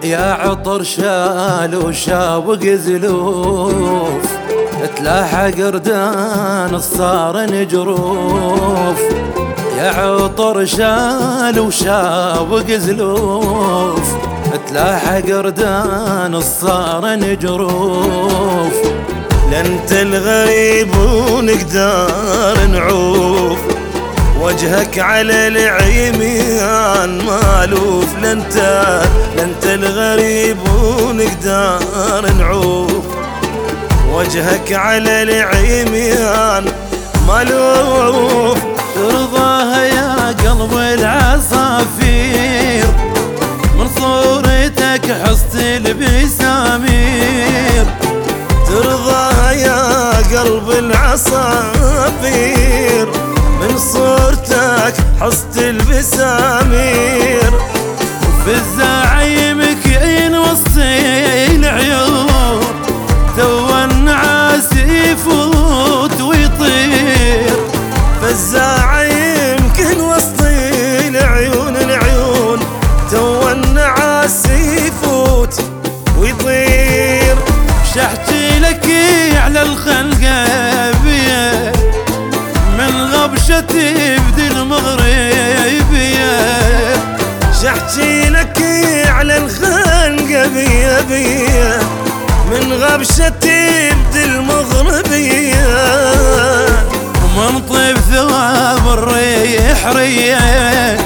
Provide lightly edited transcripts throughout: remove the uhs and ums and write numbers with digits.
يا عطر شال وشاوق زلوف، تلاحق ردان الصار جروف. يا عطر شال وشاوق زلوف، تلاحق ردان الصار جروف. لانت الغريب ونقدر نعوف، وجهك على العميان مالوف. لانت الغريب ونقدر نعوف، وجهك على العميان مالوف. ترضاها يا قلب العصافير، من صورتك حصت البسامير. ترضاها يا قلب العصافير، من صورتك حصت البسامير. وفي الزعيمك عين وسط العيون، تو النعاس يفوت ويطير. فالزعيم كن وسط العيون، تو النعاس يفوت ويطير. شحتي لك على الخلقة بيه، من غبشتي بدي المغربية. شحتي لك على الخلقة بيه، من غبشتي بدي المغربية. ومن طيب ثواب الريح ريه،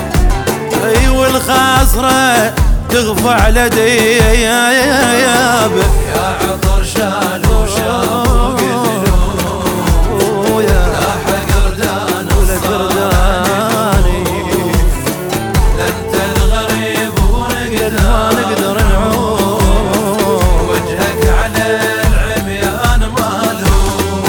والخاصرة تغفى على دياب. يا عطر شال وشاوق زلوف، لاحق ردان الصاني. لانت الغريب ونقدر نعوف، وجهك على العميان مالوف.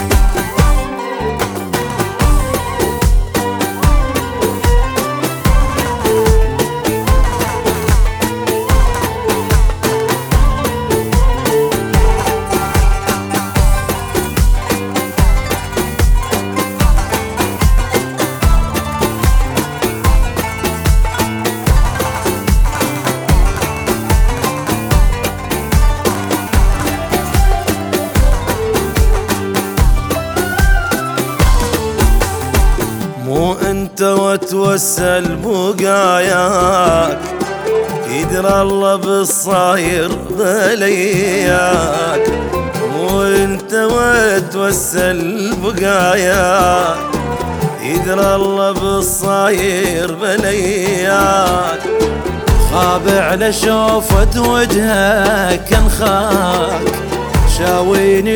مو انت وتوسل بقاياك، يدرى الله بالصاير بلياك. مو انت وتوسل بقاياك، يدرى الله بالصاير بلياك. خابع لشوفة وجهك انخاك، شاويني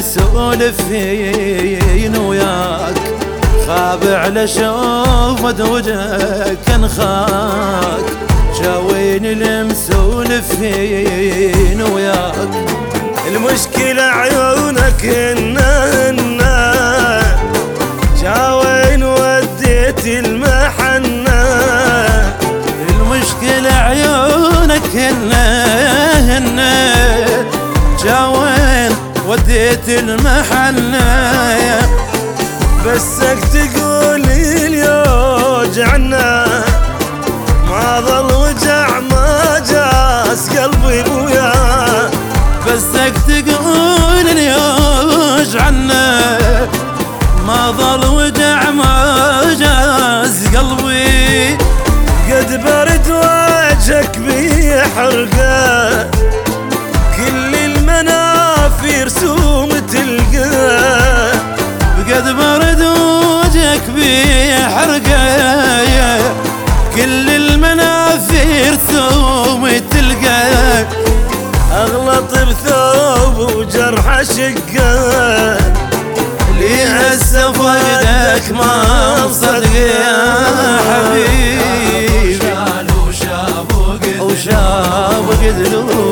المسولفين وياك. خابع لشوفة وجهك انخاك، شاويني المسولفين وياك. المشكلة عيونك هنا شاوين وديت المحنة. المشكلة عيونك هنا شاوين وديت المحنة. بسك تقول اليوجعنا، ما ظل وجع ما جاس قلبي بويا. بسك تقول اليوجعنا، ما ظل وجع ما جاز قلبي. قد برد وجهك بيحرقه، كل المنافير سوم تلقاه. قد برد وجهك بيحرقه، كل المنافير ثوم تلقاه. اغلط بثوب وجرح شقه، لي هسه فقدك ما مصدق يا حبيبي. وشاب وقدلو